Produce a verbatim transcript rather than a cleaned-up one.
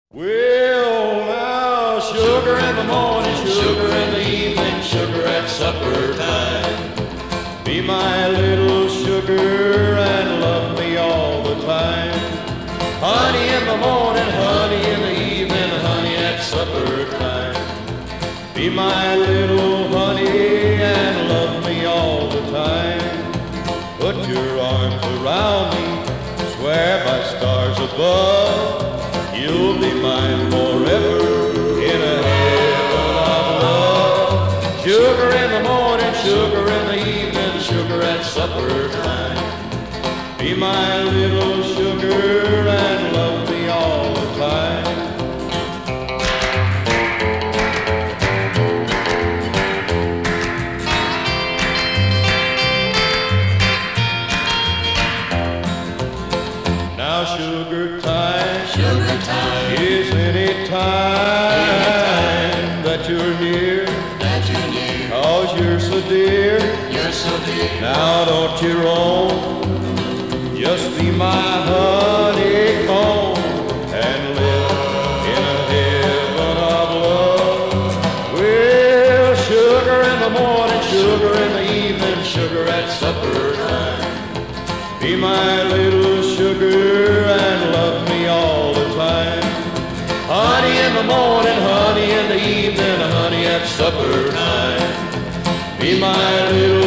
Well, now, sugar in the morning, sugar in the evening, sugar at supper time. Be my little sugar and love me all the time. Honey in the morning, honey in the evening, honey at supper time. Be my little honey and love me all the time. Put your arms around me, swear by stars above, you'll be mine forever in a heaven of love. Sugar in the morning, sugar in the evening, sugar at supper time. Be my little sugar and love me all the time. Now sugar time, Sugar time is any time that you're near, that you're near. cause you're so dear. You're so dear. Now don't you roam, just be my honeycomb and live in a heaven of love. Well, sugar in the morning, sugar in the evening, sugar at supper time. Be my little sugar and love me all the time. Honey in the morning, honey in the evening, honey at supper time. Be my little